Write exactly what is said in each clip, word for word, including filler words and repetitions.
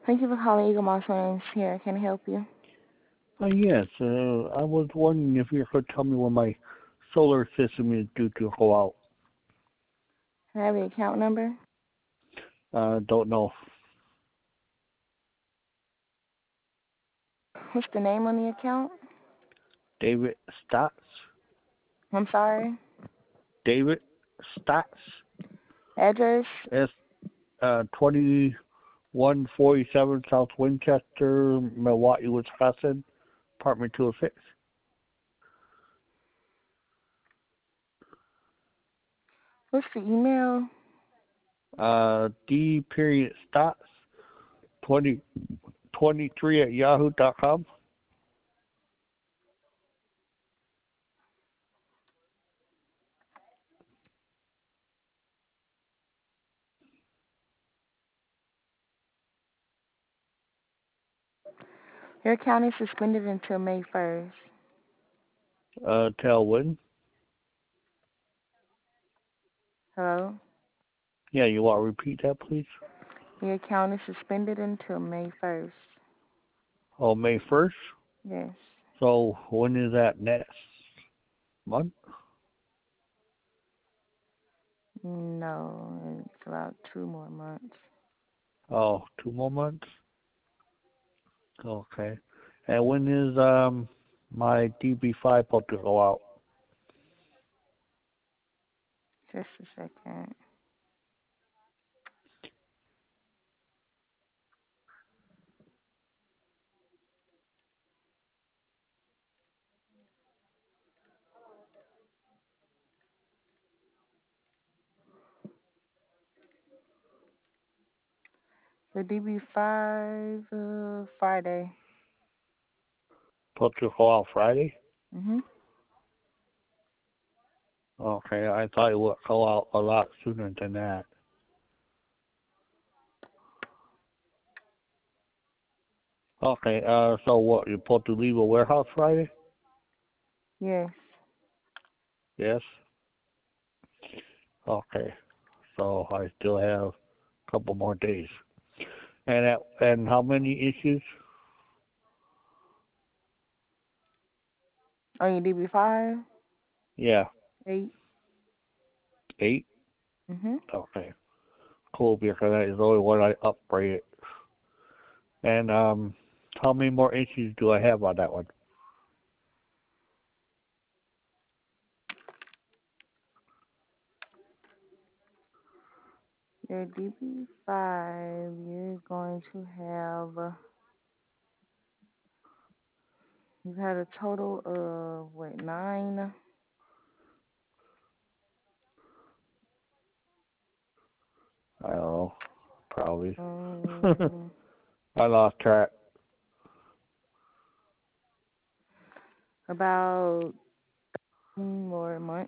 Thank you for calling Eagle Moss Insurance here. Can I help you? Uh, yes, uh, I was wondering if you could tell me when my solar system is due to go out. Can I have the account number? Uh, don't know. What's the name on the account? David Stotts? I'm sorry. David Stotts? Address? S, uh, twenty-one forty-seven South Winchester, Milwaukee, Wisconsin, apartment two oh six. What's the email? Uh, D period Stotts, twenty, twenty-three at yahoo dot com. Your account is suspended until May first. Uh, tell when? Hello? Yeah, you want to repeat that, please? Your account is suspended until May first. Oh, May first? Yes. So when is that next month? No, it's about two more months. Oh, two more months? Okay. And when is um my D B five supposed to go out? Just a second. The D B five, uh, Friday. Supposed to go out Friday? Mhm. Okay, I thought it would go out a lot sooner than that. Okay, uh, so what, you're supposed to leave a warehouse Friday? Yes. Yes? Okay, so I still have a couple more days. And at, and how many issues? On your D B five? Yeah, Eight. eight? Mhm. Okay, cool, because that is only one I upgraded. And um, how many more issues do I have on that one? Your D B five, you're going to have, uh, you've had a total of, what, nine? I don't know, probably. Um, I lost track. about more months.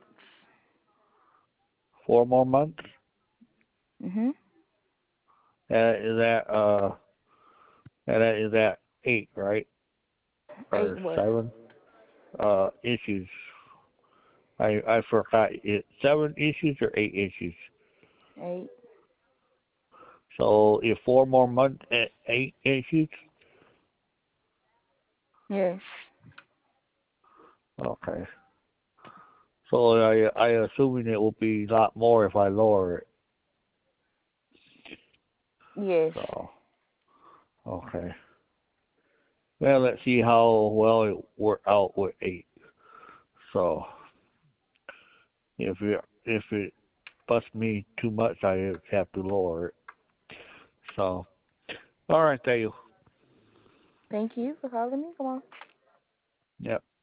Four more months? Mhm. And is that, uh, and that is that eight, right? Eight Or what? seven? Uh, issues. I I forgot. It seven issues or eight issues? Eight. So if four more months, at eight issues? Yes. Okay. So I I assuming it will be a lot more if I lower it. Yes. So okay. Well, let's see how well it worked out with eight. So if it if it busts me too much, I have to lower it. So all right, thank you. Thank you for calling me. Come on. Yep.